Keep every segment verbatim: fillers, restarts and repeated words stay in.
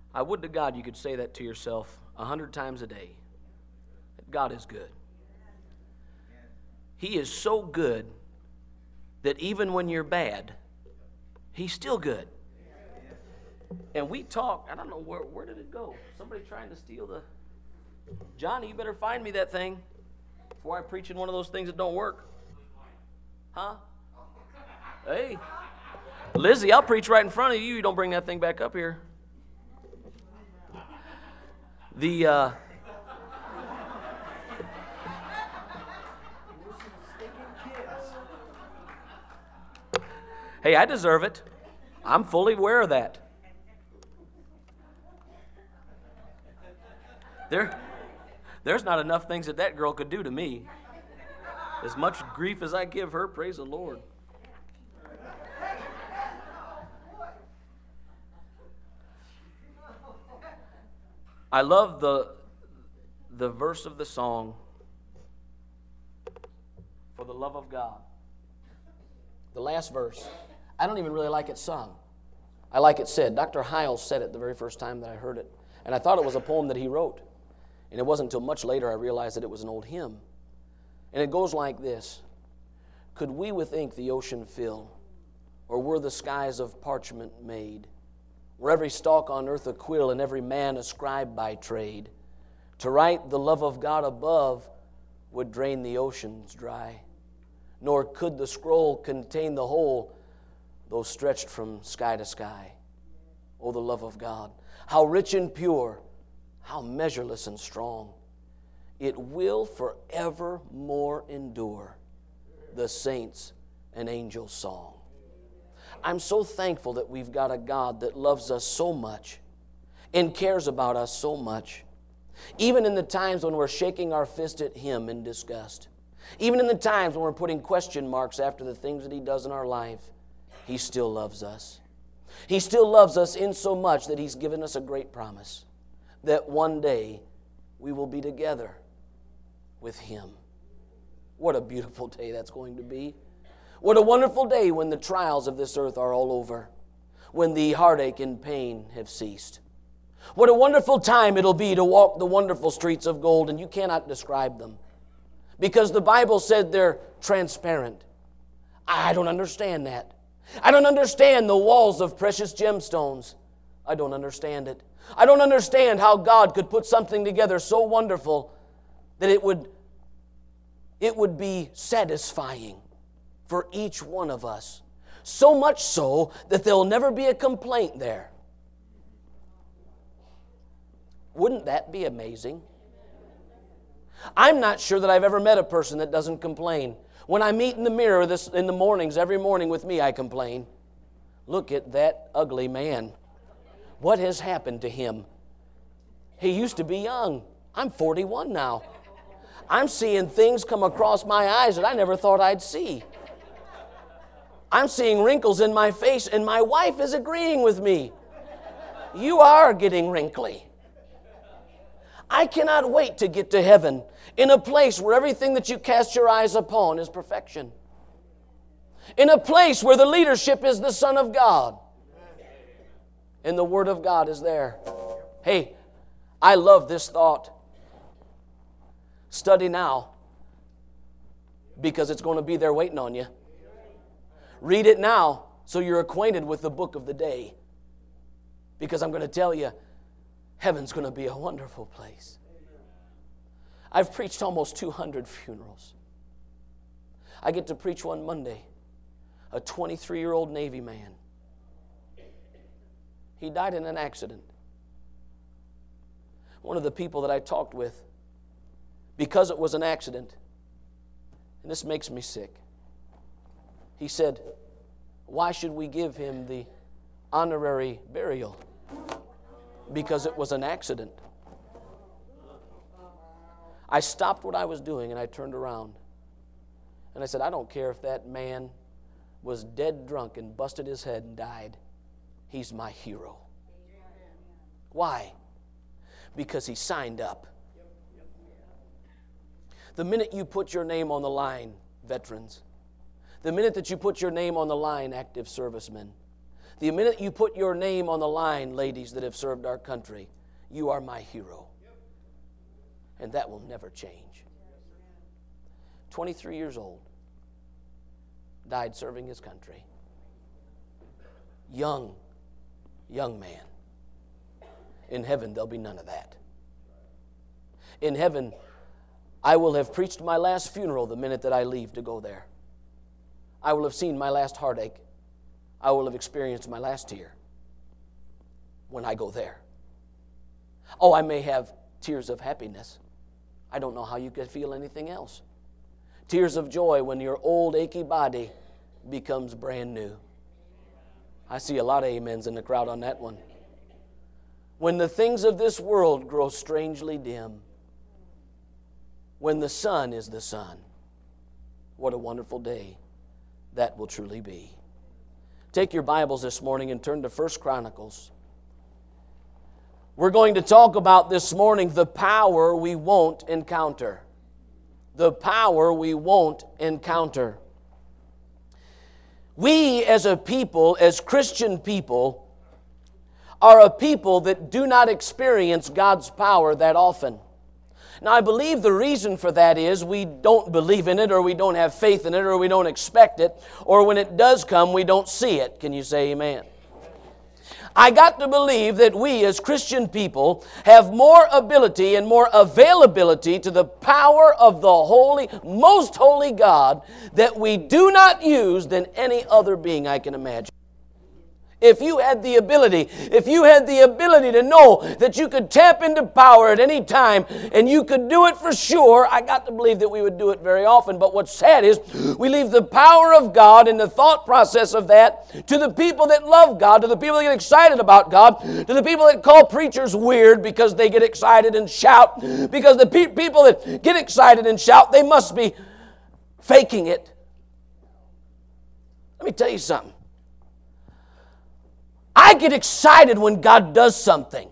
I would to God you could say that to yourself a hundred times a day. That God is good. He is so good that even when you're bad, He's still good. And we talk, I don't know, where where did it go? Somebody trying to steal the... Johnny, you better find me that thing before I preach in one of those things that don't work. Huh? Hey. Lizzie, I'll preach right in front of you. You don't bring that thing back up here. The, uh... Hey, I deserve it. I'm fully aware of that. There, there's not enough things that that girl could do to me. As much grief as I give her, praise the Lord. I love the, the verse of the song, For the Love of God. The last verse. I don't even really like it sung. I like it said. Doctor Hiles said it the very first time that I heard it. And I thought it was a poem that he wrote. And it wasn't until much later I realized that it was an old hymn. And it goes like this. Could we with ink the ocean fill, or were the skies of parchment made, were every stalk on earth a quill and every man a scribe by trade, to write the love of God above would drain the oceans dry, nor could the scroll contain the whole, though stretched from sky to sky. Oh, the love of God, how rich and pure, how measureless and strong. It will forevermore endure, the saints' and angels' song. I'm so thankful that we've got a God that loves us so much and cares about us so much. Even in the times when we're shaking our fist at Him in disgust, even in the times when we're putting question marks after the things that He does in our life, He still loves us. He still loves us in so much that He's given us a great promise that one day we will be together with Him. What a beautiful day that's going to be. What a wonderful day when the trials of this earth are all over, when the heartache and pain have ceased. What a wonderful time it'll be to walk the wonderful streets of gold, and you cannot describe them, because the Bible said they're transparent. I don't understand that. I don't understand the walls of precious gemstones. I don't understand it. I don't understand how God could put something together so wonderful that it would, it would be satisfying for each one of us. So much so that there'll never be a complaint there. Wouldn't that be amazing? I'm not sure that I've ever met a person that doesn't complain. When I meet in the mirror this, in the mornings, every morning with me, I complain. Look at that ugly man. What has happened to him? He used to be young. I'm forty-one now. I'm seeing things come across my eyes that I never thought I'd see. I'm seeing wrinkles in my face, and my wife is agreeing with me. You are getting wrinkly. I cannot wait to get to heaven, in a place where everything that you cast your eyes upon is perfection. In a place where the leadership is the Son of God. And the Word of God is there. Hey, I love this thought. Study now, because it's going to be there waiting on you. Read it now so you're acquainted with the book of the day. Because I'm going to tell you, heaven's going to be a wonderful place. I've preached almost two hundred funerals. I get to preach one Monday. A twenty-three-year-old Navy man. He died in an accident. One of the people that I talked with, because it was an accident, and this makes me sick, he said, why should we give him the honorary burial? Because it was an accident. I stopped what I was doing and I turned around. And I said, I don't care if that man was dead drunk and busted his head and died. He's my hero. Why? Because he signed up. The minute you put your name on the line, veterans, the minute that you put your name on the line, active servicemen, The minute you put your name on the line, ladies that have served our country, you are my hero. And that will never change. twenty-three years old, died serving his country. Young, young man. In heaven, there'll be none of that. In heaven, I will have preached my last funeral the minute that I leave to go there. I will have seen my last heartache. I will have experienced my last tear when I go there. Oh, I may have tears of happiness. I don't know how you could feel anything else. Tears of joy when your old achy body becomes brand new. I see a lot of amens in the crowd on that one. When the things of this world grow strangely dim. When the sun is the sun. What a wonderful day that will truly be. Take your Bibles this morning and turn to First Chronicles. We're going to talk about this morning the power we won't encounter. The power we won't encounter. We as a people, as Christian people, are a people that do not experience God's power that often. Now, I believe the reason for that is we don't believe in it, or we don't have faith in it, or we don't expect it, or when it does come, we don't see it. Can you say amen? I got to believe that we as Christian people have more ability and more availability to the power of the holy, most holy God that we do not use than any other being I can imagine. If you had the ability, if you had the ability to know that you could tap into power at any time and you could do it for sure, I got to believe that we would do it very often. But what's sad is we leave the power of God and the thought process of that to the people that love God, to the people that get excited about God, to the people that call preachers weird because they get excited and shout. Because the pe- people that get excited and shout, they must be faking it. Let me tell you something. I get excited when God does something.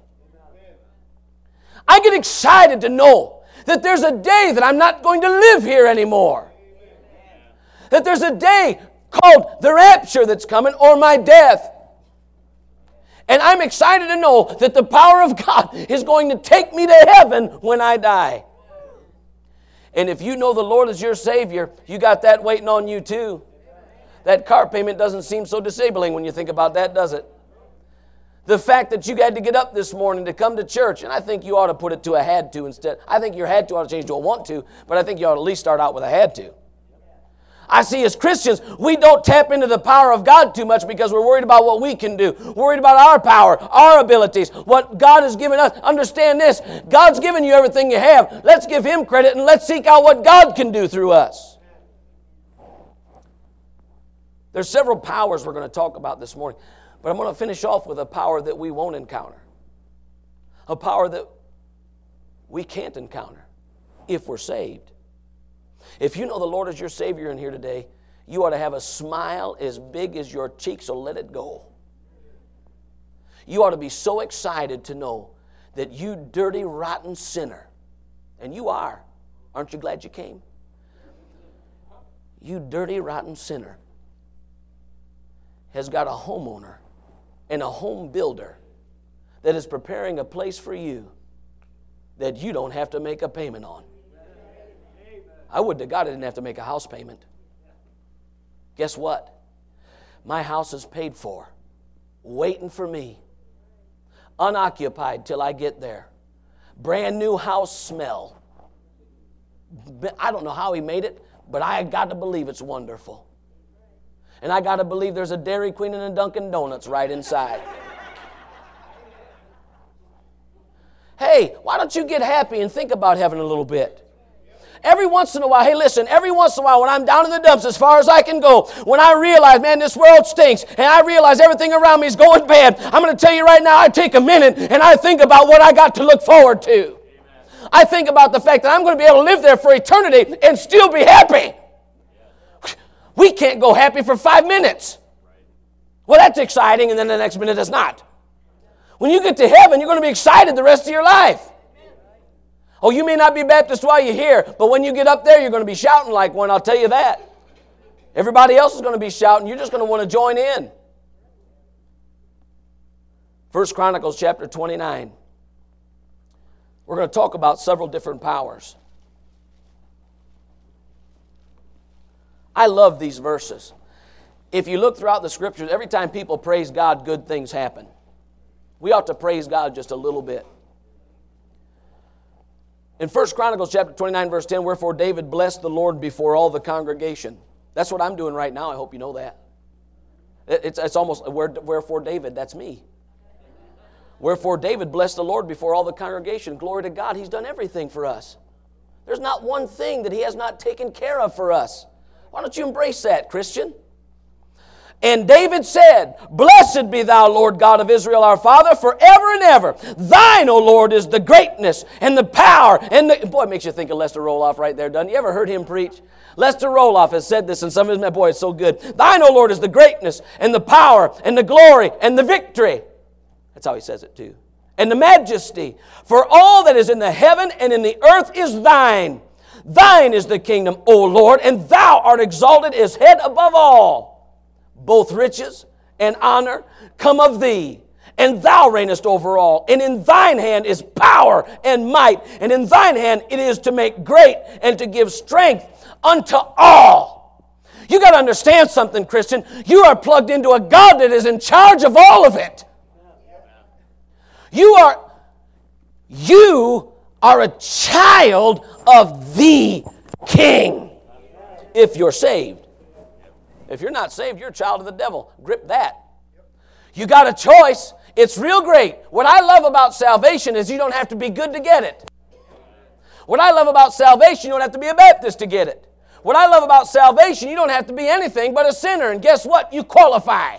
I get excited to know that there's a day that I'm not going to live here anymore. That there's a day called the rapture that's coming, or my death. And I'm excited to know that the power of God is going to take me to heaven when I die. And if you know the Lord is your Savior, you got that waiting on you too. That car payment doesn't seem so disabling when you think about that, does it? The fact that you had to get up this morning to come to church, and I think you ought to put it to a had to instead. I think your had to ought to change to a want to, but I think you ought to at least start out with a had to. I see as Christians, we don't tap into the power of God too much because we're worried about what we can do. Worried about our power, our abilities, what God has given us. Understand this, God's given you everything you have. Let's give Him credit and let's seek out what God can do through us. There's several powers we're going to talk about this morning. But I'm going to finish off with a power that we won't encounter. A power that we can't encounter if we're saved. If you know the Lord as your Savior in here today, you ought to have a smile as big as your cheek, so let it go. You ought to be so excited to know that you dirty, rotten sinner, and you are. Aren't you glad you came? You dirty, rotten sinner has got a homeowner and a home builder that is preparing a place for you that you don't have to make a payment on. I would to God I didn't have to make a house payment. Guess what? My house is paid for, waiting for me, unoccupied till I get there. Brand new house smell. I don't know how He made it, but I got to believe it's wonderful. And I got to believe there's a Dairy Queen and a Dunkin' Donuts right inside. Hey, why don't you get happy and think about heaven a little bit? Every once in a while, hey listen, every once in a while when I'm down in the dumps as far as I can go, when I realize, man, this world stinks, and I realize everything around me is going bad, I'm going to tell you right now, I take a minute and I think about what I got to look forward to. I think about the fact that I'm going to be able to live there for eternity and still be happy. We can't go happy for five minutes. Well, that's exciting, and then the next minute it's not. When you get to heaven, you're going to be excited the rest of your life. Oh, you may not be Baptist while you're here, but when you get up there, you're going to be shouting like one, I'll tell you that. Everybody else is going to be shouting. You're just going to want to join in. First Chronicles chapter twenty-nine. We're going to talk about several different powers. I love these verses. If you look throughout the Scriptures, every time people praise God, good things happen. We ought to praise God just a little bit. In First Chronicles chapter twenty-nine, verse ten, wherefore David blessed the Lord before all the congregation. That's what I'm doing right now. I hope you know that. It's, it's almost, wherefore David, that's me. Wherefore David blessed the Lord before all the congregation. Glory to God, He's done everything for us. There's not one thing that He has not taken care of for us. Why don't you embrace that, Christian? And David said, Blessed be thou, Lord God of Israel, our Father, forever and ever. Thine, O Lord, is the greatness and the power. And the, boy, it makes you think of Lester Roloff right there, doesn't you? You ever heard him preach? Lester Roloff has said this in some of his, boy, it's so good. Thine, O Lord, is the greatness and the power and the glory and the victory. That's how he says it too. And the majesty. For all that is in the heaven and in the earth is thine. Thine is the kingdom, O Lord, and thou art exalted as head above all. Both riches and honor come of thee, and thou reignest over all. And in thine hand is power and might, and in thine hand it is to make great and to give strength unto all. You got to understand something, Christian. You are plugged into a God that is in charge of all of it. You are, you are a child of the King, if you're saved. If you're not saved, you're a child of the devil. Grip that. You got a choice. It's real great. What I love about salvation is you don't have to be good to get it. What I love about salvation, you don't have to be a Baptist to get it. What I love about salvation, you don't have to be anything but a sinner. And guess what? You qualify.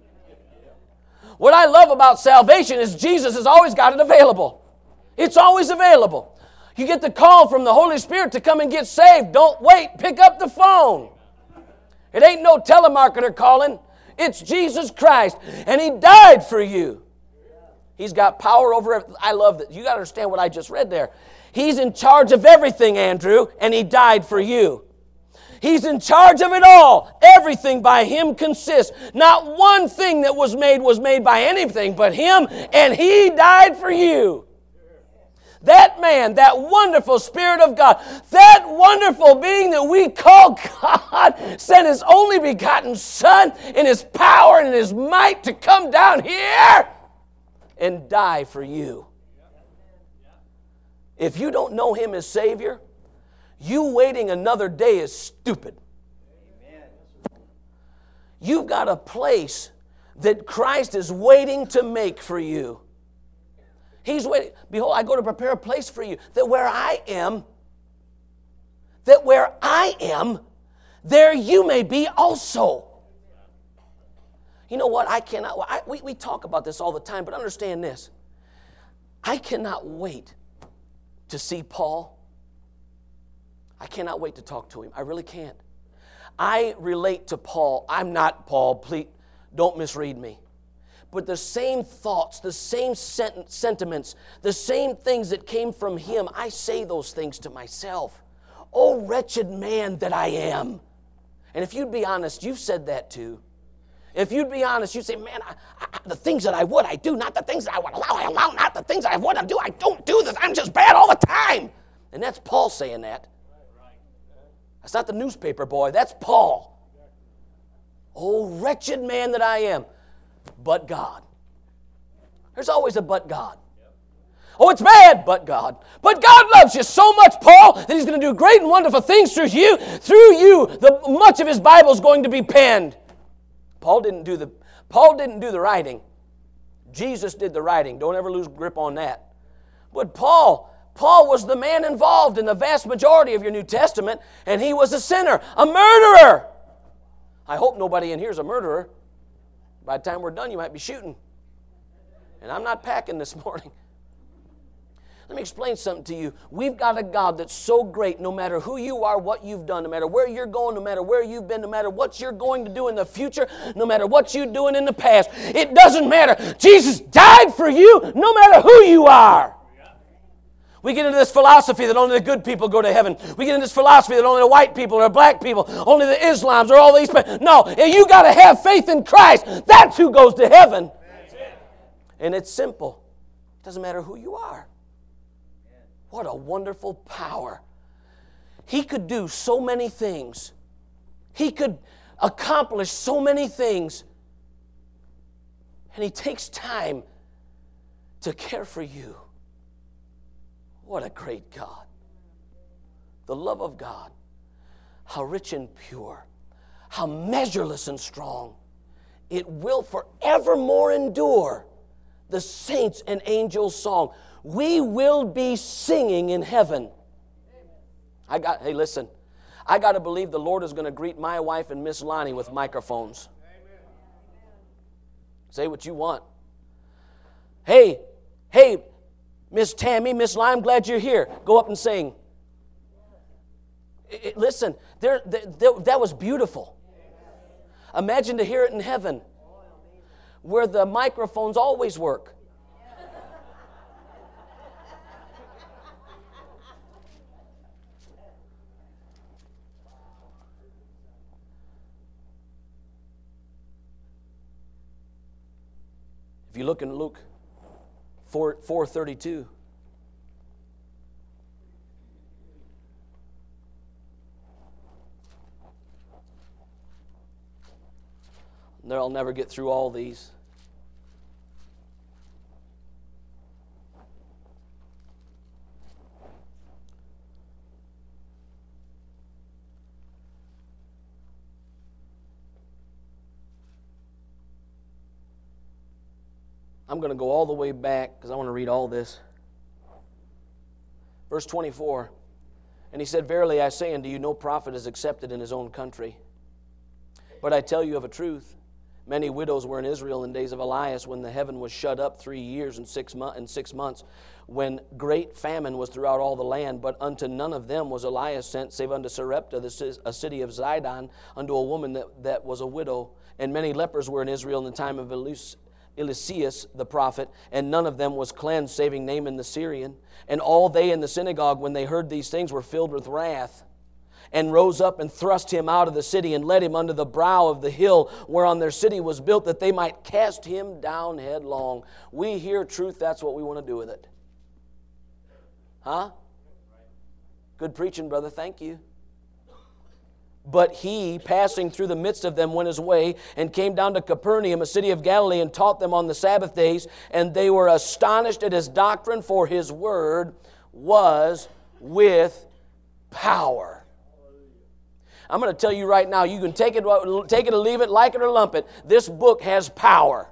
What I love about salvation is Jesus has always got it available. It's always available. You get the call from the Holy Spirit to come and get saved. Don't wait. Pick up the phone. It ain't no telemarketer calling. It's Jesus Christ. And He died for you. He's got power over everything. I love that. You got to understand what I just read there. He's in charge of everything, Andrew, and He died for you. He's in charge of it all. Everything by Him consists. Not one thing that was made was made by anything but Him, and He died for you. That man, that wonderful Spirit of God, that wonderful being that we call God, sent His only begotten Son in His power and in His might to come down here and die for you. If you don't know Him as Savior, you waiting another day is stupid. You've got a place that Christ is waiting to make for you. He's waiting. Behold, I go to prepare a place for you, that where I am, that where I am, there you may be also. You know what? I cannot, I, we, we talk about this all the time, but understand this. I cannot wait to see Paul. I cannot wait to talk to him. I really can't. I relate to Paul. I'm not Paul. Please, don't misread me. But the same thoughts, the same sent- sentiments, the same things that came from him, I say those things to myself. Oh, wretched man that I am. And if you'd be honest, you've said that too. If you'd be honest, you'd say, man, I, I, the things that I would, I do. Not the things that I would allow, I allow. Not the things that I would do, I don't do this. I'm just bad all the time. And that's Paul saying that. That's not the newspaper boy. That's Paul. Oh, wretched man that I am. But God. There's always a but God. Oh, it's bad, but God. But God loves you so much, Paul, that He's going to do great and wonderful things through you. Through you, the, much of his Bible is going to be penned. Paul didn't do the Paul didn't do the writing. Jesus did the writing. Don't ever lose grip on that. But Paul, Paul was the man involved in the vast majority of your New Testament, and he was a sinner, a murderer. I hope nobody in here is a murderer. By the time we're done, you might be shooting. And I'm not packing this morning. Let me explain something to you. We've got a God that's so great, no matter who you are, what you've done, no matter where you're going, no matter where you've been, no matter what you're going to do in the future, no matter what you're doing in the past. It doesn't matter. Jesus died for you, no matter who you are. We get into this philosophy that only the good people go to heaven. We get into this philosophy that only the white people or black people, only the Islams or all these people. No, you got to have faith in Christ. That's who goes to heaven. And it's simple. It doesn't matter who you are. What a wonderful power. He could do so many things. He could accomplish so many things. And He takes time to care for you. What a great God. The love of God. How rich and pure. How measureless and strong. It will forevermore endure. The saints and angels' song. We will be singing in heaven. I got, hey, listen. I got to believe the Lord is going to greet my wife and Miss Lonnie with microphones. Say what you want. Hey, hey, Miss Tammy, Miss Lonnie, I'm glad you're here. Go up and sing. It, it, listen, there, there, there, that was beautiful. Imagine to hear it in heaven, where the microphones always work. If you look in Luke four thirty-two, I'll never get through all these. I'm going to go all the way back because I want to read all this. Verse twenty-four, and he said, Verily I say unto you, no prophet is accepted in his own country. But I tell you of a truth, many widows were in Israel in days of Elias, when the heaven was shut up three years and six, mo- and six months, when great famine was throughout all the land. But unto none of them was Elias sent, save unto Sarepta, the, a city of Zidon, unto a woman that, that was a widow. And many lepers were in Israel in the time of Elias. Eliseus the prophet, and none of them was cleansed, saving Naaman the Syrian. And all they in the synagogue, when they heard these things, were filled with wrath, and rose up and thrust him out of the city, and led him unto the brow of the hill whereon their city was built, that they might cast him down headlong. We hear truth, that's what we want to do with it. Huh? Good preaching, brother, thank you. But he, passing through the midst of them, went his way, and came down to Capernaum, a city of Galilee, and taught them on the Sabbath days. And they were astonished at his doctrine, for his word was with power. I'm going to tell you right now, you can take it, take it or leave it, like it or lump it. This book has power.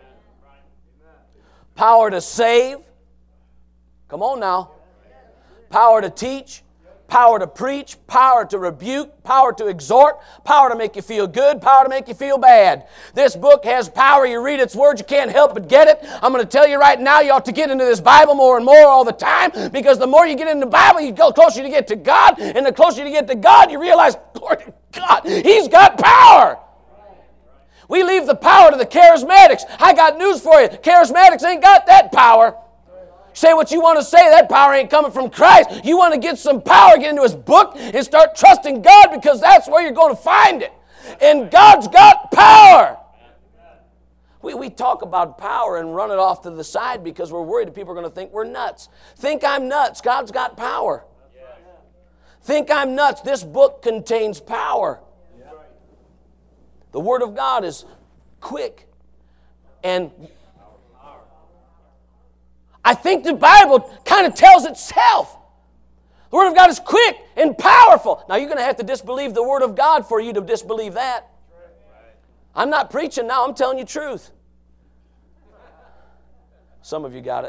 Power to save. Come on now. Power to teach. Power to preach, power to rebuke, power to exhort, power to make you feel good, power to make you feel bad. This book has power. You read its words, you can't help but get it. I'm going to tell you right now, you ought to get into this Bible more and more all the time, because the more you get into the Bible, you go closer you get to God, and the closer you get to God, you realize, glory to God, He's got power. We leave the power to the charismatics. I got news for you. Charismatics ain't got that power. Say what you want to say, that power ain't coming from Christ. You want to get some power, get into His book, and start trusting God, because that's where you're going to find it. And God's got power. We, we talk about power and run it off to the side because we're worried that people are going to think we're nuts. Think I'm nuts. God's got power. Think I'm nuts. This book contains power. The Word of God is quick and I think the Bible kind of tells itself. The Word of God is quick and powerful. Now, you're going to have to disbelieve the Word of God for you to disbelieve that. I'm not preaching now. I'm telling you truth. Some of you got it.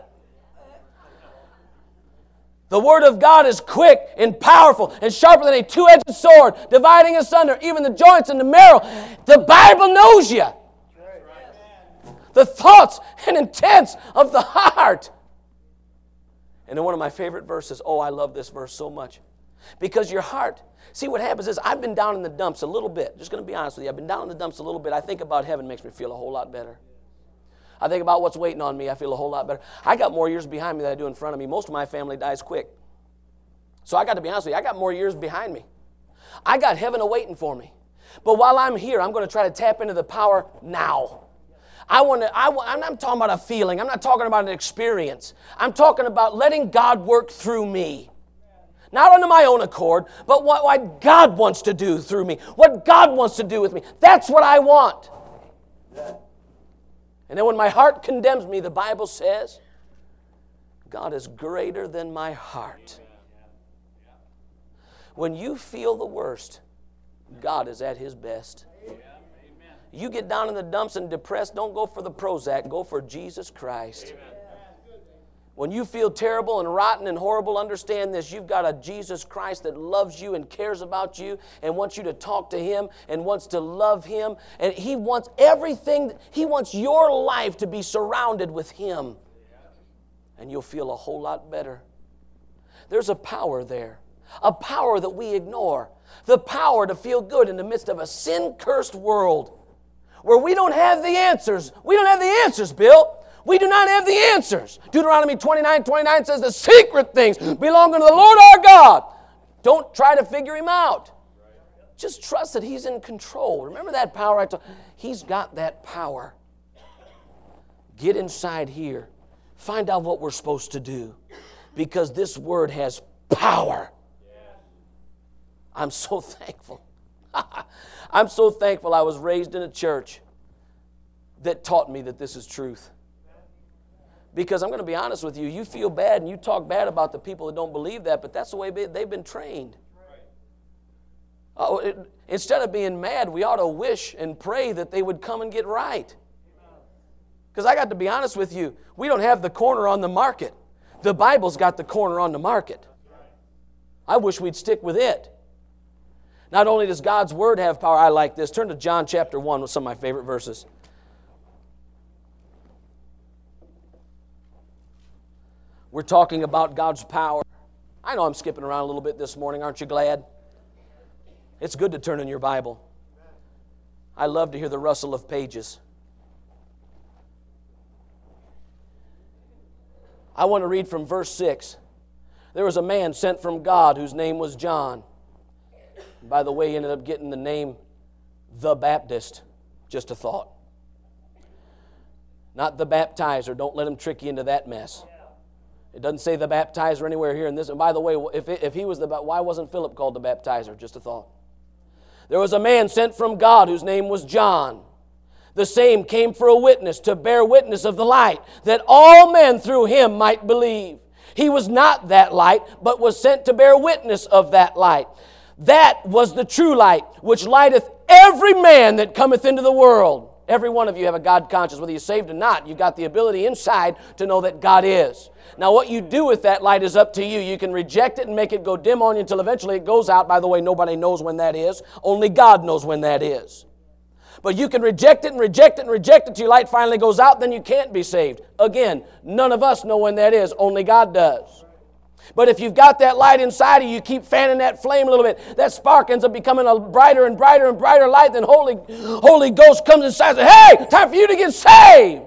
The Word of God is quick and powerful and sharper than a two-edged sword, dividing asunder even the joints and the marrow. The Bible knows you. The thoughts and intents of the heart. And then one of my favorite verses, oh, I love this verse so much. Because your heart, see what happens is, I've been down in the dumps a little bit. Just going to be honest with you. I've been down in the dumps a little bit. I think about heaven, makes me feel a whole lot better. I think about what's waiting on me. I feel a whole lot better. I got more years behind me than I do in front of me. Most of my family dies quick. So I got to be honest with you. I got more years behind me. I got heaven awaiting for me. But while I'm here, I'm going to try to tap into the power now. I want to, I, I'm not talking about a feeling. I'm not talking about an experience. I'm talking about letting God work through me. Not under my own accord, but what, what God wants to do through me. What God wants to do with me. That's what I want. And then when my heart condemns me, the Bible says, God is greater than my heart. When you feel the worst, God is at His best. You get down in the dumps and depressed, don't go for the Prozac, go for Jesus Christ. When you feel terrible and rotten and horrible, understand this. You've got a Jesus Christ that loves you and cares about you and wants you to talk to Him and wants to love Him. And He wants everything, He wants your life to be surrounded with Him. And you'll feel a whole lot better. There's a power there. A power that we ignore. The power to feel good in the midst of a sin-cursed world where we don't have the answers. We don't have the answers, Bill. We do not have the answers. Deuteronomy twenty-nine twenty-nine says the secret things belong unto the Lord our God. Don't try to figure Him out. Just trust that He's in control. Remember that power I told you? He's got that power. Get inside here. Find out what we're supposed to do. Because this Word has power. I'm so thankful. I'm so thankful I was raised in a church that taught me that this is truth. Because I'm going to be honest with you, you feel bad and you talk bad about the people that don't believe that, but that's the way they've been trained. Oh, it, instead of being mad, we ought to wish and pray that they would come and get right. Because I got to be honest with you, we don't have the corner on the market. The Bible's got the corner on the market. I wish we'd stick with it. Not only does God's Word have power, I like this. Turn to John chapter one with some of my favorite verses. We're talking about God's power. I know I'm skipping around a little bit this morning. Aren't you glad? It's good to turn in your Bible. I love to hear the rustle of pages. I want to read from verse six. There was a man sent from God whose name was John. By the way, he ended up getting the name the Baptist. Just a thought. Not the baptizer. Don't let him trick you into that mess. It doesn't say the baptizer anywhere here in this. And by the way, if, it, if he was the, why wasn't Philip called the baptizer? Just a thought. There was a man sent from God whose name was John. The same came for a witness, to bear witness of the light, that all men through him might believe. He was not that light, but was sent to bear witness of that light. That was the true light, which lighteth every man that cometh into the world. Every one of you have a God conscience. Whether you're saved or not, you've got the ability inside to know that God is. Now, what you do with that light is up to you. You can reject it and make it go dim on you until eventually it goes out. By the way, nobody knows when that is. Only God knows when that is. But you can reject it and reject it and reject it till your light finally goes out, then you can't be saved. Again, none of us know when that is. Only God does. But if you've got that light inside of you, you keep fanning that flame a little bit, that spark ends up becoming a brighter and brighter and brighter light, then Holy, Holy Ghost comes inside and says, hey, time for you to get saved.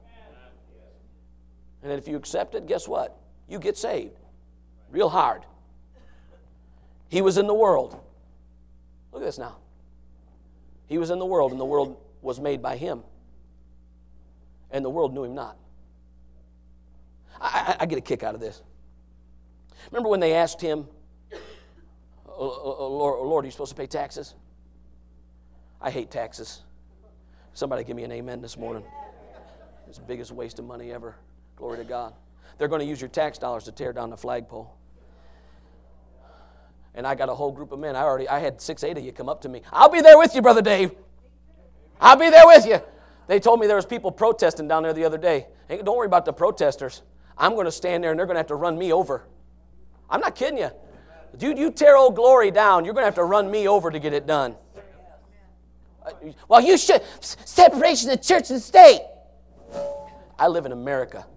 And then if you accept it, guess what? You get saved. Real hard. He was in the world. Look at this now. He was in the world, and the world was made by Him. And the world knew Him not. I, I, I get a kick out of this. Remember when they asked Him, oh, oh, Lord, Lord, are you supposed to pay taxes? I hate taxes. Somebody give me an amen this morning. It's the biggest waste of money ever. Glory to God. They're going to use your tax dollars to tear down the flagpole. And I got a whole group of men. I already, I had six, eight of you come up to me. I'll be there with you, Brother Dave. I'll be there with you. They told me there was people protesting down there the other day. Hey, don't worry about the protesters. I'm going to stand there and they're going to have to run me over. I'm not kidding you. Dude, you tear Old Glory down, you're going to have to run me over to get it done. Well, you should. Separation of church and state. I live in America.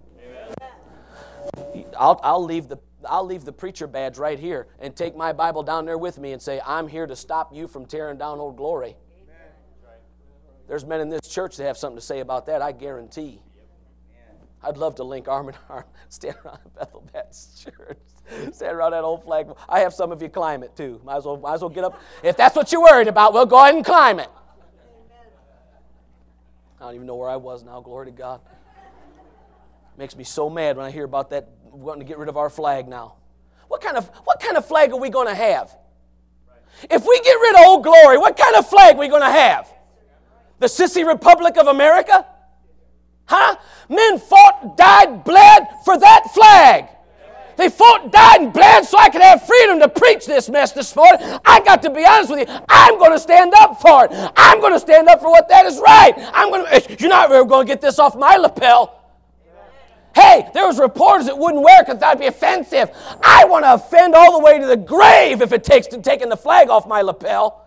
I'll, I'll leave the I'll leave the preacher badge right here and take my Bible down there with me and say, I'm here to stop you from tearing down Old Glory. There's men in this church that have something to say about that, I guarantee. I'd love to link arm in arm, stand around Bethel Baptist Church, stand around that old flag. I have some of you climb it too. Might as well, might as well get up. If that's what you're worried about, we'll go ahead and climb it. I don't even know where I was now, glory to God. Makes me so mad when I hear about that, wanting to get rid of our flag now. What kind of, what kind of flag are we going to have? If we get rid of Old Glory, what kind of flag are we going to have? The Sissy Republic of America? Huh? Men fought, died, bled for that flag. They fought, died, and bled so I could have freedom to preach this mess this morning. I got to be honest with you. I'm going to stand up for it. I'm going to stand up for what that is right. I'm going to. You're not ever going to get this off my lapel. Hey, there was reporters that wouldn't wear it because that would be offensive. I want to offend all the way to the grave if it takes to taking the flag off my lapel.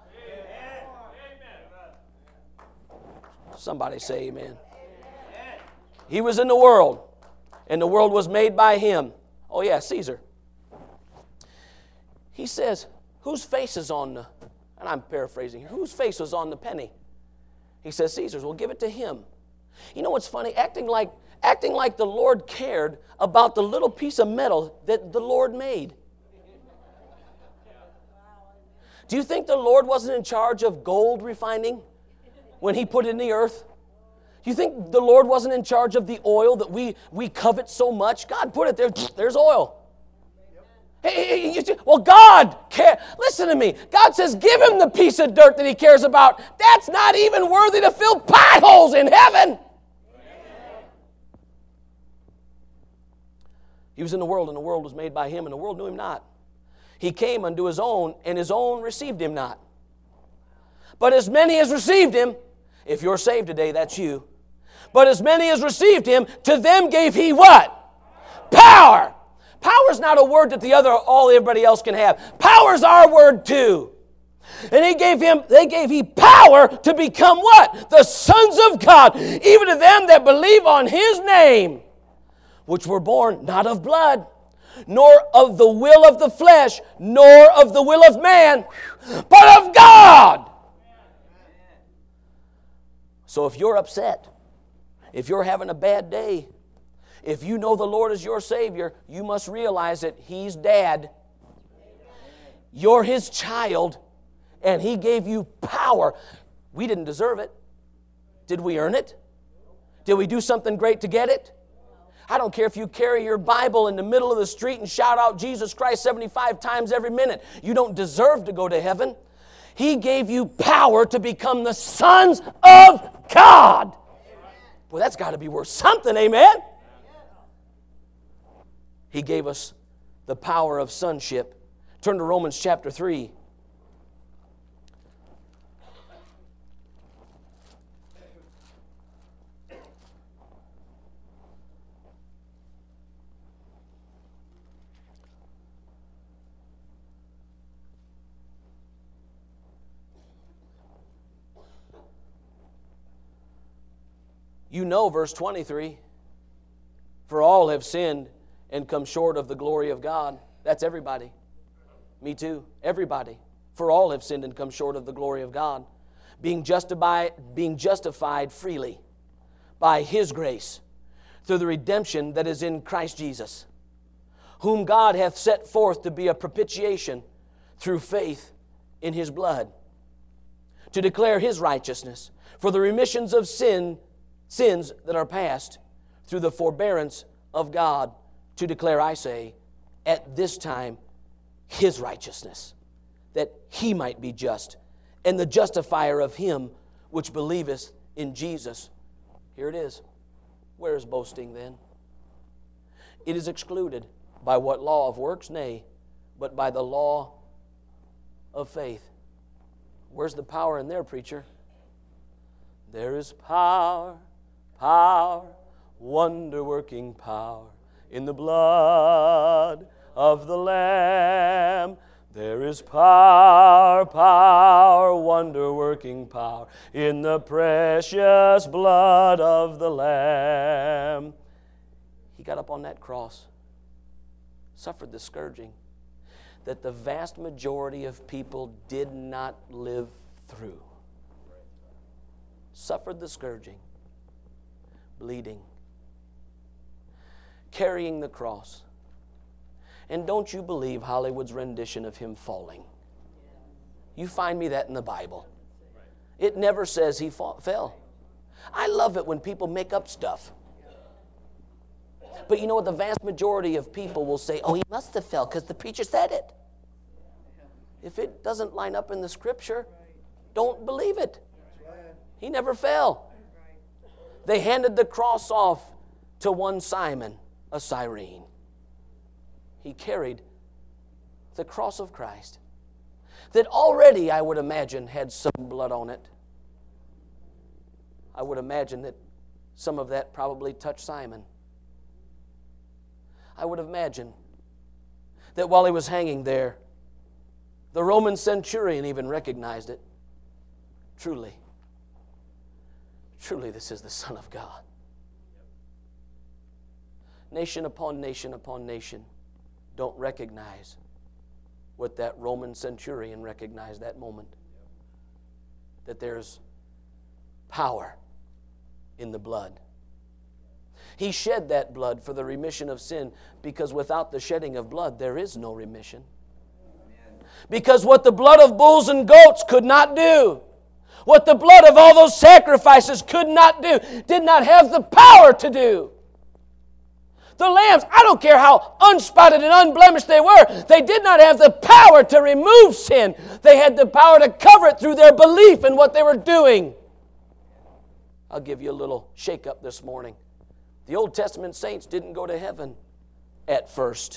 Somebody say amen. He was in the world, and the world was made by him. Oh yeah, Caesar. He says, whose face is on the, and I'm paraphrasing here, whose face was on the penny? He says, Caesar's. Well, give it to him. You know what's funny? Acting like, acting like the Lord cared about the little piece of metal that the Lord made. Do you think the Lord wasn't in charge of gold refining when he put it in the earth? Do you think the Lord wasn't in charge of the oil that we, we covet so much? God put it there. There's oil. Hey, you, well, God care. Listen to me. God says, give him the piece of dirt that he cares about. That's not even worthy to fill potholes in heaven. He was in the world, and the world was made by him, and the world knew him not. He came unto his own, and his own received him not. But as many as received him, if you're saved today, that's you. But as many as received him, to them gave he what? Power. Power is not a word that the other, all everybody else can have. Power is our word too. And he gave him, they gave he power to become what? The sons of God, even to them that believe on his name, which were born not of blood, nor of the will of the flesh, nor of the will of man, but of God. So if you're upset, if you're having a bad day, if you know the Lord is your Savior, you must realize that he's Dad. You're his child, and he gave you power. We didn't deserve it. Did we earn it? Did we do something great to get it? I don't care if you carry your Bible in the middle of the street and shout out Jesus Christ seventy-five times every minute. You don't deserve to go to heaven. He gave you power to become the sons of God. Well, that's got to be worth something, amen? He gave us the power of sonship. Turn to Romans chapter three. You know verse twenty-three. For all have sinned and come short of the glory of God. That's everybody. Me too. Everybody. For all have sinned and come short of the glory of God. Being justified, being justified freely by his grace through the redemption that is in Christ Jesus, whom God hath set forth to be a propitiation through faith in his blood, to declare his righteousness for the remissions of sin, sins that are past through the forbearance of God, to declare, I say, at this time, his righteousness, that he might be just, and the justifier of him which believeth in Jesus. Here it is. Where is boasting then? It is excluded. By what law of works? Nay, but by the law of faith. Where's the power in there, preacher? There is power, power, wonder-working power in the blood of the Lamb. There is power, power, wonder-working power in the precious blood of the Lamb. He got up on that cross, suffered the scourging that the vast majority of people did not live through. Suffered the scourging, bleeding, carrying the cross. And don't you believe Hollywood's rendition of him falling. You find me that in the Bible. It never says he fall, fell. I love it when people make up stuff. But you know what? The vast majority of people will say, oh, he must have fell because the preacher said it. If it doesn't line up in the Scripture, don't believe it. He never fell. They handed the cross off to one Simon, a Cyrene. He carried the cross of Christ that already, I would imagine, had some blood on it. I would imagine that some of that probably touched Simon. I would imagine that while he was hanging there, the Roman centurion even recognized it. Truly, truly this is the Son of God. Nation upon nation upon nation don't recognize what that Roman centurion recognized that moment. That there's power in the blood. He shed that blood for the remission of sin, because without the shedding of blood, there is no remission. Amen. Because what the blood of bulls and goats could not do, what the blood of all those sacrifices could not do, did not have the power to do. The lambs, I don't care how unspotted and unblemished they were, they did not have the power to remove sin. They had the power to cover it through their belief in what they were doing. I'll give you a little shake-up this morning. The Old Testament saints didn't go to heaven at first.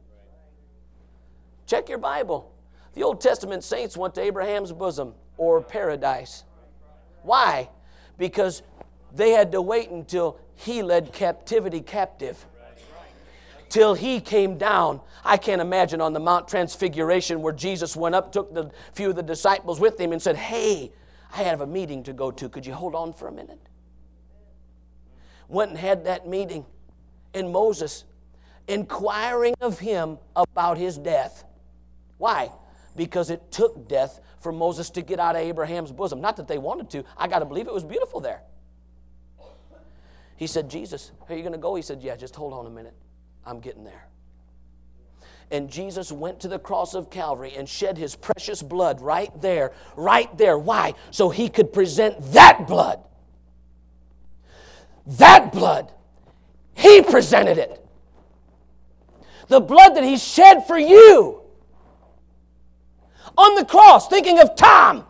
Check your Bible. The Old Testament saints went to Abraham's bosom, or paradise. Why? Because they had to wait until he led captivity captive. Till he came down. I can't imagine on the Mount Transfiguration where Jesus went up, took the few of the disciples with him and said, hey, I have a meeting to go to. Could you hold on for a minute? Went and had that meeting. And Moses, inquiring of him about his death. Why? Because it took death for Moses to get out of Abraham's bosom. Not that they wanted to. I got to believe it was beautiful there. He said, Jesus, are you going to go? He said, yeah, just hold on a minute. I'm getting there. And Jesus went to the cross of Calvary and shed his precious blood right there, right there. Why? So he could present that blood. That blood. He presented it. The blood that he shed for you. On the cross, thinking of Tom.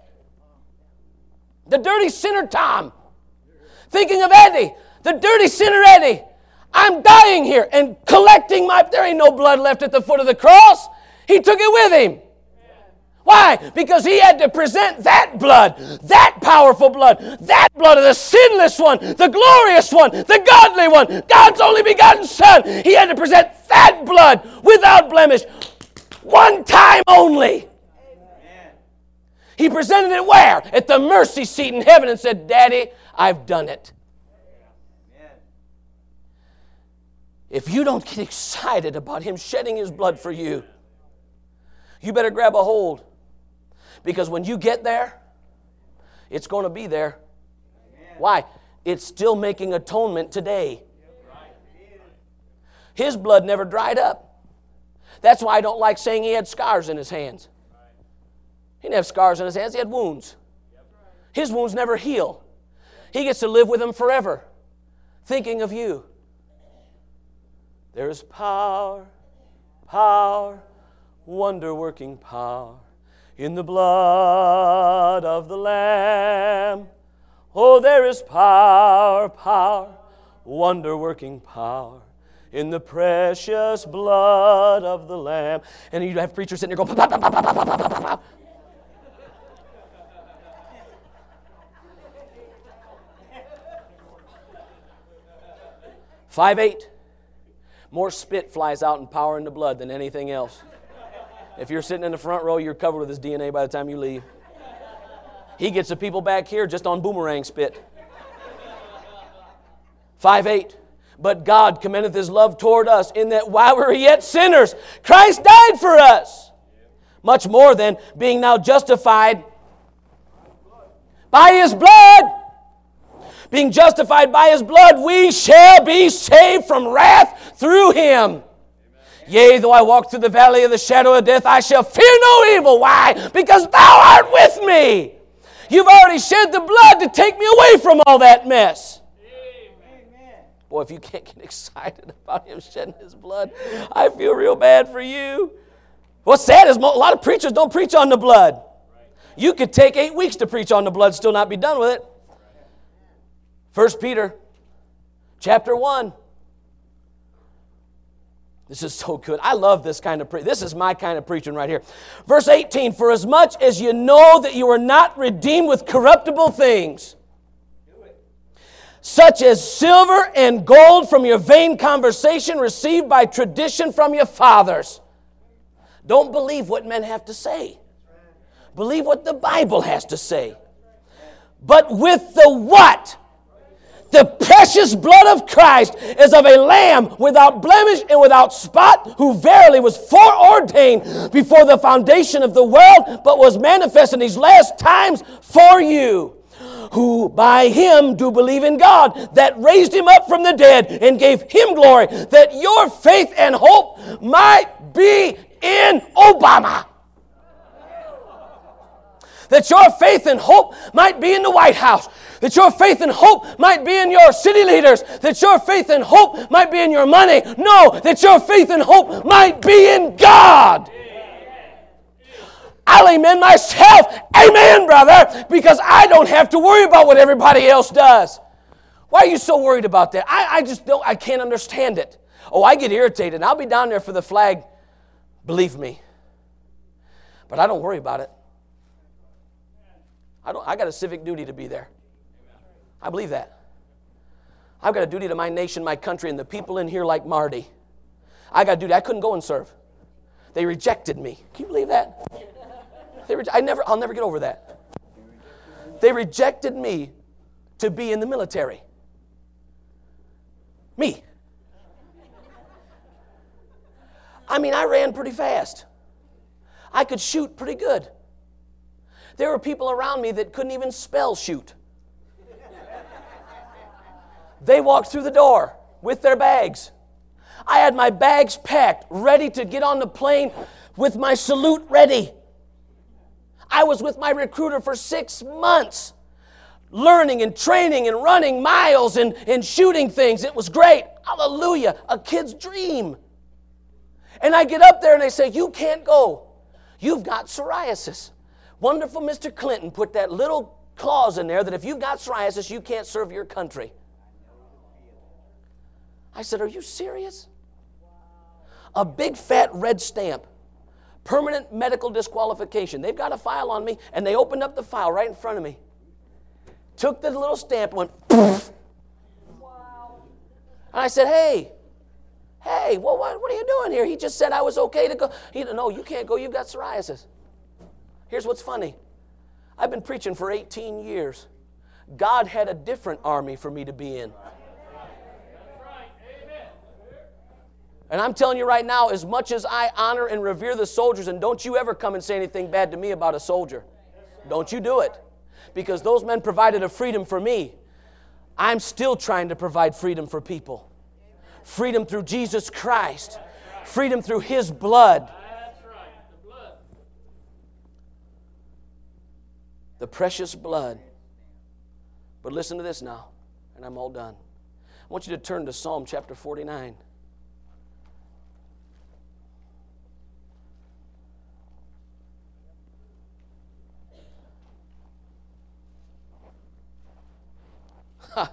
The dirty sinner Tom. Thinking of Eddie. The dirty sinner Eddie. I'm dying here and collecting my... There ain't no blood left at the foot of the cross. He took it with him. Why? Because he had to present that blood, that powerful blood, that blood of the sinless one, the glorious one, the godly one, God's only begotten Son. He had to present that blood without blemish, one time only. He presented it where? At the mercy seat in heaven and said, Daddy, I've done it. If you don't get excited about him shedding his blood for you, you better grab a hold. Because when you get there, it's going to be there. Amen. Why? It's still making atonement today. His blood never dried up. That's why I don't like saying he had scars in his hands. He didn't have scars in his hands. He had wounds. His wounds never heal. He gets to live with them forever, thinking of you. There is power, power, wonder-working power in the blood of the Lamb. Oh, there is power, power, wonder-working power in the precious blood of the Lamb. And you have preachers sitting there going, bah, bah, bah, bah, bah, bah, bah, bah. Five eight. More spit flies out in power in the blood than anything else. If you're sitting in the front row, you're covered with his D N A by the time you leave. He gets the people back here just on boomerang spit. Five eight. But God commendeth his love toward us in that while we were yet sinners, Christ died for us. Much more than being now justified by his blood. Being justified by his blood, we shall be saved from wrath through him. Amen. Yea, though I walk through the valley of the shadow of death, I shall fear no evil. Why? Because thou art with me. You've already shed the blood to take me away from all that mess. Amen. Boy, if you can't get excited about Him shedding His blood, I feel real bad for you. What's sad is a lot of preachers don't preach on the blood. You could take eight weeks to preach on the blood, still not be done with it. First Peter chapter one. This is so good. I love this kind of preaching. This is my kind of preaching right here. Verse eighteen, for as much as you know that you are not redeemed with corruptible things, such as silver and gold from your vain conversation received by tradition from your fathers. Don't believe what men have to say. Believe what the Bible has to say. But with the what? The precious blood of Christ is of a lamb without blemish and without spot, who verily was foreordained before the foundation of the world, but was manifest in these last times for you, who by Him do believe in God, that raised Him up from the dead and gave Him glory, that your faith and hope might be in Obama. That your faith and hope might be in the White House. That your faith and hope might be in your city leaders. That your faith and hope might be in your money. No, that your faith and hope might be in God. I'll amen myself. Amen, brother. Because I don't have to worry about what everybody else does. Why are you so worried about that? I, I just don't, I can't understand it. Oh, I get irritated. I'll be down there for the flag. Believe me. But I don't worry about it. I don't. I got a civic duty to be there. I believe that. I've got a duty to my nation, my country, and the people in here like Marty. I got a duty. I couldn't go and serve. They rejected me. Can you believe that? They re- I never. I'll never get over that. They rejected me to be in the military. Me. I mean, I ran pretty fast. I could shoot pretty good. There were people around me that couldn't even spell shoot. They walked through the door with their bags. I had my bags packed, ready to get on the plane with my salute ready. I was with my recruiter for six months, learning and training and running miles and, and shooting things. It was great. Hallelujah. A kid's dream. And I get up there and they say, you can't go. You've got psoriasis. Wonderful Mister Clinton put that little clause in there that if you've got psoriasis, you can't serve your country. I said, are you serious? A big fat red stamp. Permanent medical disqualification. They've got a file on me, and they opened up the file right in front of me. Took the little stamp and went, poof. Wow. And I said, hey, hey, well, what, what are you doing here? He just said I was okay to go. He said, no, you can't go. You've got psoriasis. Here's what's funny. I've been preaching for eighteen years. God had a different army for me to be in. And I'm telling you right now, as much as I honor and revere the soldiers, and don't you ever come and say anything bad to me about a soldier. Don't you do it. Because those men provided a freedom for me. I'm still trying to provide freedom for people. Freedom through Jesus Christ. Freedom through His blood. The precious blood. But listen to this now, and I'm all done. I want you to turn to Psalm chapter forty-nine. Ha.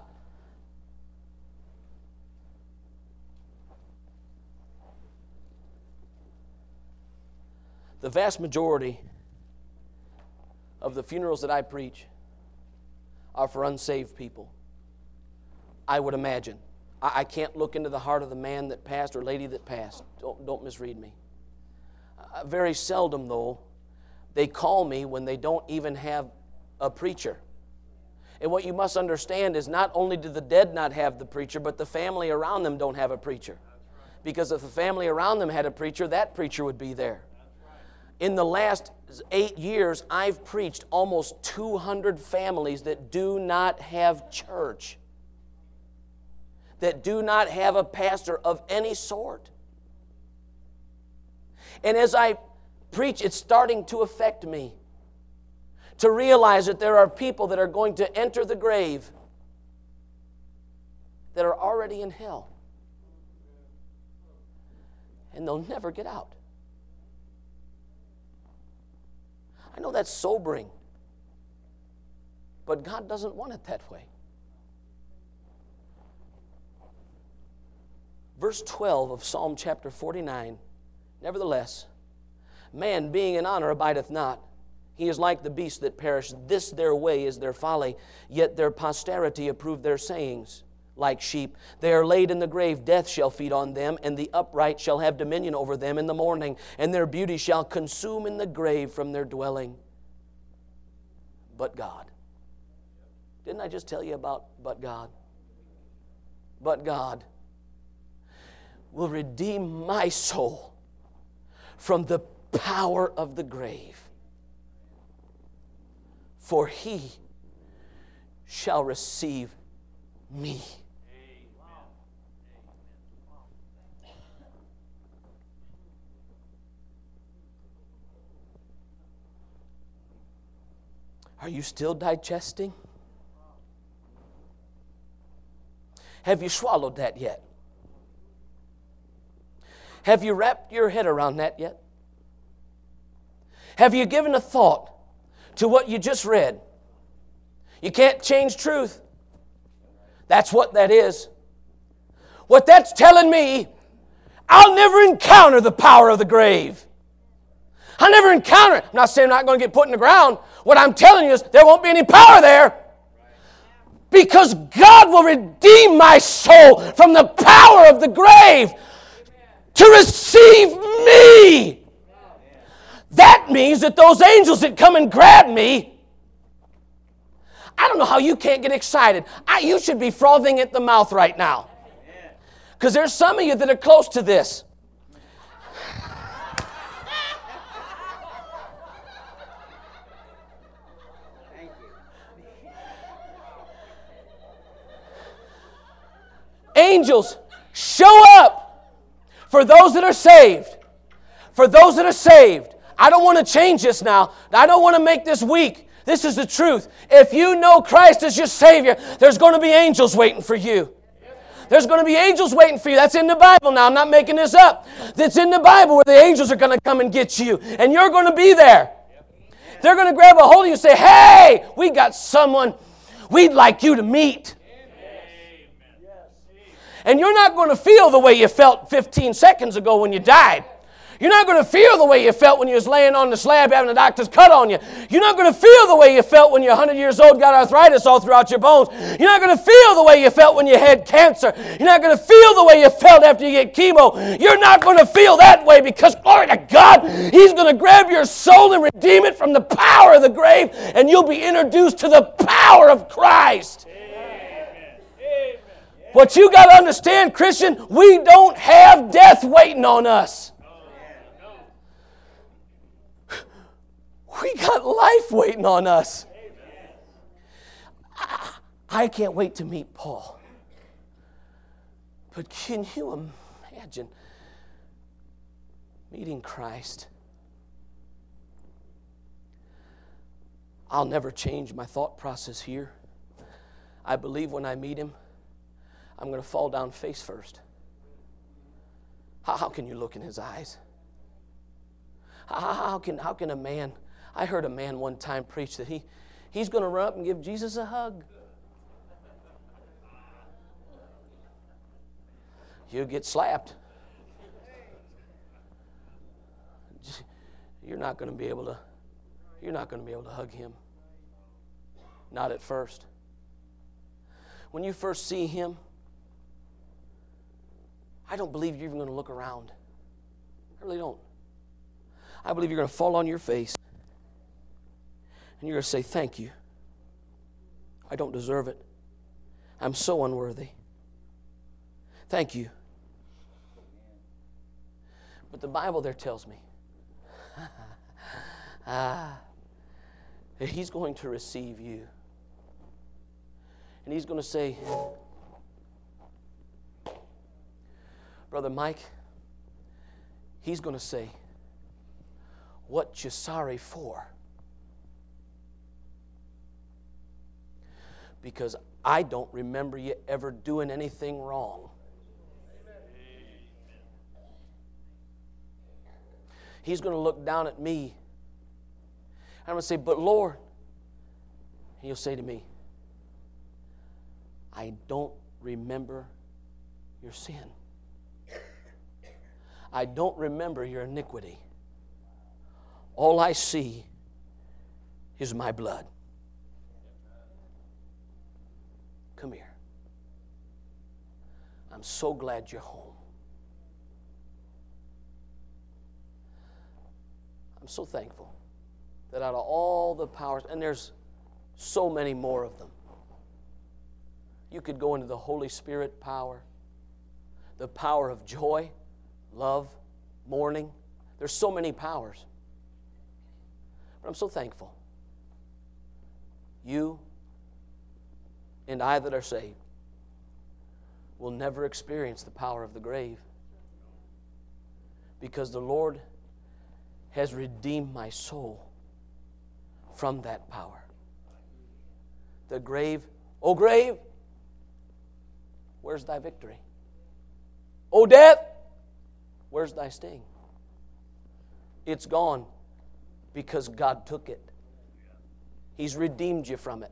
The vast majority of the funerals that I preach are for unsaved people. I would imagine. I, I can't look into the heart of the man that passed or lady that passed. Don't, don't misread me. Uh, very seldom, though, they call me when they don't even have a preacher. And what you must understand is not only do the dead not have the preacher, but the family around them don't have a preacher. Because if the family around them had a preacher, that preacher would be there. In the last eight years, I've preached almost two hundred families that do not have church, that do not have a pastor of any sort. And as I preach, it's starting to affect me. to realize that there are people that are going to enter the grave that are already in hell. And they'll never get out. I know that's sobering, but God doesn't want it that way. Verse twelve of Psalm chapter forty-nine, nevertheless, man being in honor abideth not. He is like the beasts that perish. This their way is their folly, yet their posterity approve their sayings. Like sheep, they are laid in the grave, death shall feed on them, and the upright shall have dominion over them in the morning, and their beauty shall consume in the grave from their dwelling. But God. Didn't I just tell you about but God? But God will redeem my soul from the power of the grave. For He shall receive me. Are you still digesting? Have you swallowed that yet? Have you wrapped your head around that yet? Have you given a thought to what you just read? You can't change truth. That's what that is. What that's telling me, I'll never encounter the power of the grave. I'll never encounter it. I'm not saying I'm not going to get put in the ground. What I'm telling you is there won't be any power there. Because God will redeem my soul from the power of the grave to receive me. That means that those angels that come and grab me, I don't know how you can't get excited. I, you should be frothing at the mouth right now. Because there's some of you that are close to this. Angels show up for those that are saved. For those that are saved. I don't want to change this now. I don't want to make this weak. This is the truth. If you know Christ as your Savior, there's going to be angels waiting for you. There's going to be angels waiting for you. That's in the Bible now. I'm not making this up. That's in the Bible where the angels are going to come and get you. And you're going to be there. They're going to grab a hold of you and say, hey, we got someone we'd like you to meet. And you're not going to feel the way you felt fifteen seconds ago when you died. You're not going to feel the way you felt when you was laying on the slab having the doctor's cut on you. You're not going to feel the way you felt when you're one hundred years old, got arthritis all throughout your bones. You're not going to feel the way you felt when you had cancer. You're not going to feel the way you felt after you get chemo. You're not going to feel that way because, glory to God, He's going to grab your soul and redeem it from the power of the grave, and you'll be introduced to the power of Christ. Amen. Amen. What you got to understand, Christian, we don't have death waiting on us. We got life waiting on us. I, I can't wait to meet Paul. But can you imagine meeting Christ? I'll never change my thought process here. I believe when I meet Him, I'm going to fall down face first. How, how can you look in His eyes? How, how, can, how can a man... I heard a man one time preach that he, he's going to run up and give Jesus a hug. You'll get slapped. You're not going to be able to, you're not going to be able to hug Him. Not at first. When you first see Him, I don't believe you're even going to look around. I really don't. I believe you're going to fall on your face. And you're going to say, thank you. I don't deserve it. I'm so unworthy. Thank you. But the Bible there tells me ah, that He's going to receive you. And He's going to say, Brother Mike, He's going to say, what you sorry for? because I don't remember you ever doing anything wrong. He's going to look down at me. I'm going to say, but Lord, and He'll say to me, I don't remember your sin. I don't remember your iniquity. All I see is my blood. Come here. I'm so glad you're home. I'm so thankful that out of all the powers, and there's so many more of them, you could go into the Holy Spirit power, the power of joy, love, mourning. There's so many powers. But I'm so thankful. You and I that are saved will never experience the power of the grave, because the Lord has redeemed my soul from that power. The grave, oh grave, where's thy victory? Oh death, where's thy sting? It's gone because God took it. He's redeemed you from it.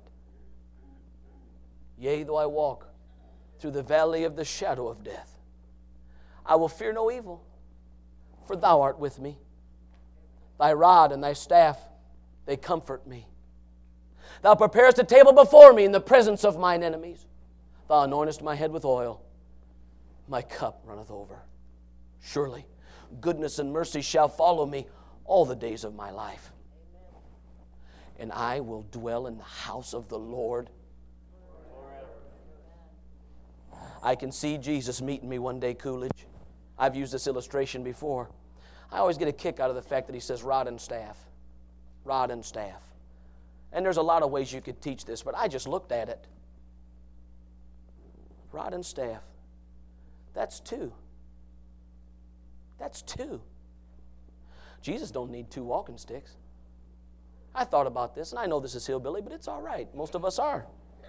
Yea, though I walk through the valley of the shadow of death, I will fear no evil, for thou art with me. Thy rod and thy staff, they comfort me. Thou preparest a table before me in the presence of mine enemies. Thou anointest my head with oil. My cup runneth over. Surely goodness and mercy shall follow me all the days of my life. And I will dwell in the house of the Lord. I can see Jesus meeting me one day, Coolidge. I've used this illustration before. I always get a kick out of the fact that he says rod and staff. Rod and staff. And there's a lot of ways you could teach this, but I just looked at it. Rod and staff. That's two. That's two. Jesus don't need two walking sticks. I thought about this, and I know this is hillbilly, but it's all right. Most of us are.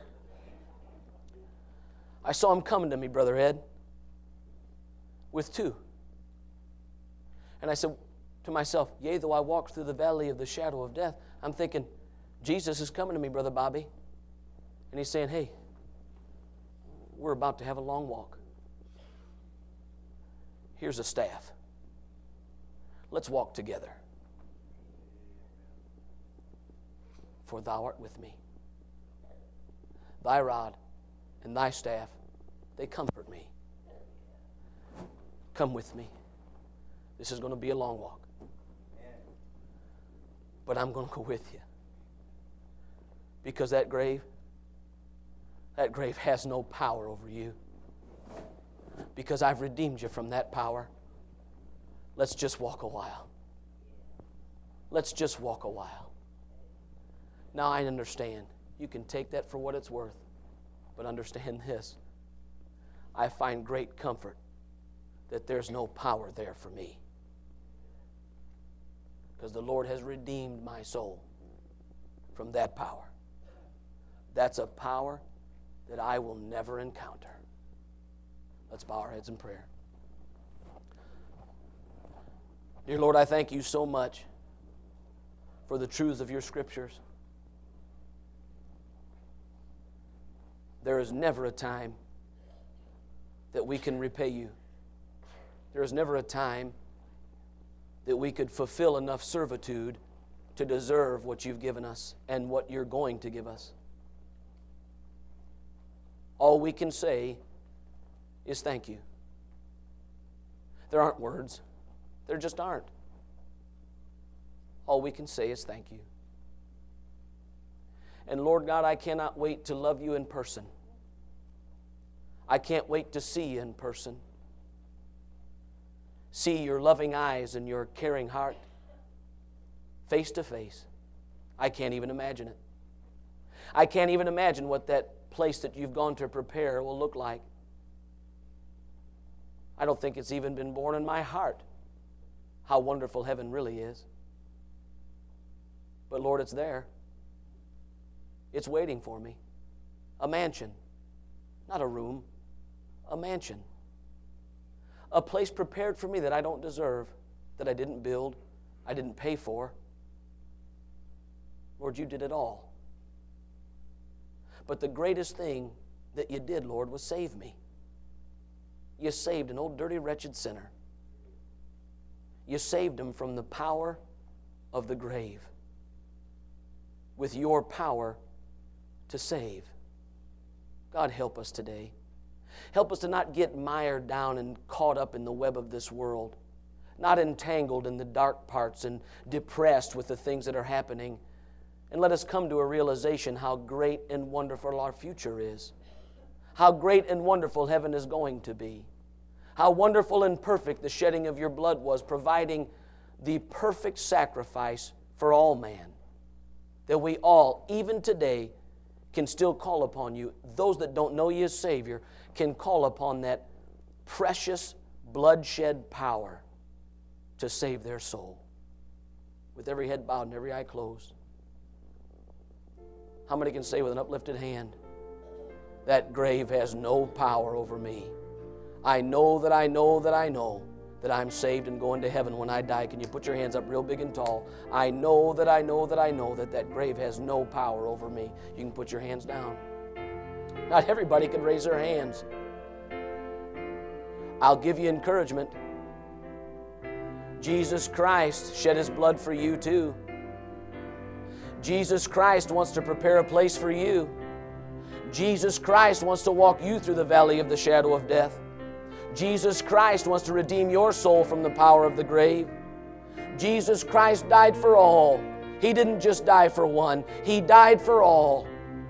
I saw him coming to me, Brother Ed, with two. And I said to myself, yea, though I walk through the valley of the shadow of death, I'm thinking, Jesus is coming to me, Brother Bobby. And he's saying, hey, we're about to have a long walk. Here's a staff. Let's walk together. For thou art with me. Thy rod and thy staff, they comfort me. Come with me. This is going to be a long walk. But I'm going to go with you. Because that grave, that grave has no power over you. Because I've redeemed you from that power. Let's just walk a while. Let's just walk a while. Now I understand. You can take that for what it's worth. But understand this. I find great comfort that there's no power there for me. Because the Lord has redeemed my soul from that power. That's a power that I will never encounter. Let's bow our heads in prayer. Dear Lord, I thank you so much for the truths of your scriptures. There is never a time that we can repay you. There is never a time that we could fulfill enough servitude to deserve what you've given us and what you're going to give us. All we can say is thank you. There aren't words. There just aren't. All we can say is thank you. And Lord God, I cannot wait to love you in person. I can't wait to see you in person. See your loving eyes and your caring heart face to face. I can't even imagine it. I can't even imagine what that place that you've gone to prepare will look like. I don't think it's even been born in my heart how wonderful heaven really is. But Lord, it's there. It's waiting for me. A mansion. Not a room. A mansion. A place prepared for me that I don't deserve, that I didn't build, I didn't pay for. Lord, you did it all. But the greatest thing that you did, Lord, was save me. You saved an old, dirty, wretched sinner. You saved him from the power of the grave with your power to save. God, help us today. Help us to not get mired down and caught up in the web of this world, not entangled in the dark parts and depressed with the things that are happening. And let us come to a realization how great and wonderful our future is, how great and wonderful heaven is going to be, how wonderful and perfect the shedding of your blood was, providing the perfect sacrifice for all man, that we all, even today, can still call upon you. Those that don't know you as Savior can call upon that precious bloodshed power to save their soul. With every head bowed and every eye closed. How many can say with an uplifted hand, that grave has no power over me? I know that I know that I know that I'm saved and going to heaven when I die. Can you put your hands up real big and tall? I know that I know that I know that that grave has no power over me. You can put your hands down. Not everybody can raise their hands. I'll give you encouragement. Jesus Christ shed His blood for you too. Jesus Christ wants to prepare a place for you. Jesus Christ wants to walk you through the valley of the shadow of death. Jesus Christ wants to redeem your soul from the power of the grave. Jesus Christ died for all. He didn't just die for one. He died for all.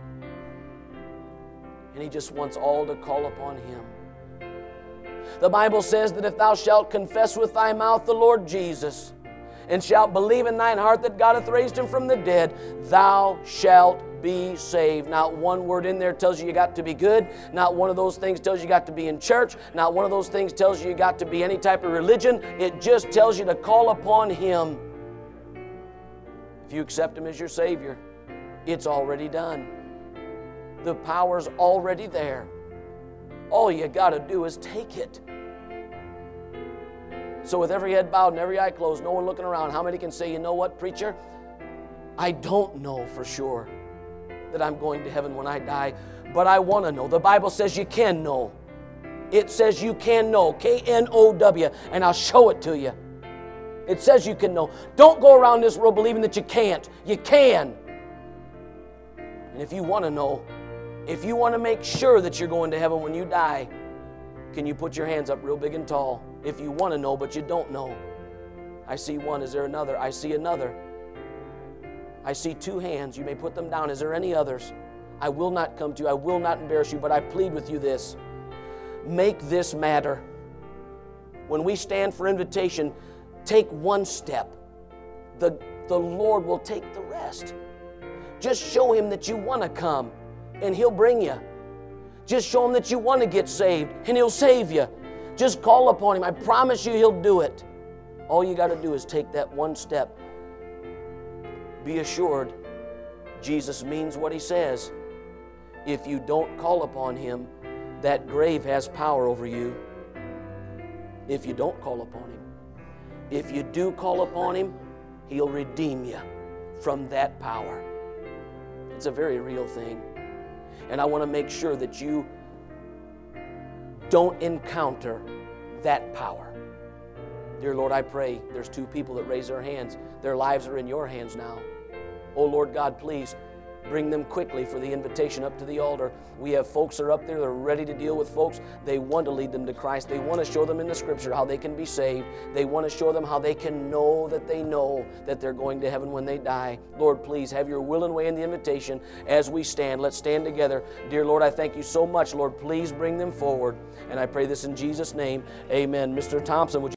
And He just wants all to call upon Him. The Bible says that if thou shalt confess with thy mouth the Lord Jesus, and shalt believe in thine heart that God hath raised Him from the dead, thou shalt be saved. Not one word in there tells you you got to be good. Not one of those things tells you you got to be in church. Not one of those things tells you you got to be any type of religion. It just tells you to call upon Him. If you accept Him as your Savior, it's already done. The power's already there. All you got to do is take it. So with every head bowed and every eye closed, no one looking around, how many can say, you know what, preacher? I don't know for sure that I'm going to heaven when I die, but I want to know. The Bible says you can know. It says you can know, K N O W, and I'll show it to you. It says you can know. Don't go around this world believing that you can't. You can. And if you want to know, if you want to make sure that you're going to heaven when you die, can you put your hands up real big and tall? If you want to know, but you don't know. I see one. Is there another? I see another. I see two hands. You may put them down. Is there any others? I will not come to you. I will not embarrass you, but I plead with you this. Make this matter. When we stand for invitation, take one step. The, the Lord will take the rest. Just show Him that you want to come, and He'll bring you. Just show Him that you want to get saved, and He'll save you. Just call upon Him. I promise you He'll do it. All you got to do is take that one step. Be assured, Jesus means what He says. If you don't call upon Him, that grave has power over you. If you don't call upon Him. If you do call upon Him, He'll redeem you from that power. It's a very real thing. And I want to make sure that you don't encounter that power. Dear Lord, I pray there's two people that raise their hands. Their lives are in your hands now. Oh Lord God, please bring them quickly for the invitation up to the altar. We have folks that are up there that are ready to deal with folks. They want to lead them to Christ. They want to show them in the Scripture how they can be saved. They want to show them how they can know that they know that they're going to heaven when they die. Lord, please have your will and way in the invitation as we stand. Let's stand together. Dear Lord, I thank you so much. Lord, please bring them forward. And I pray this in Jesus' name. Amen. Mister Thompson, would you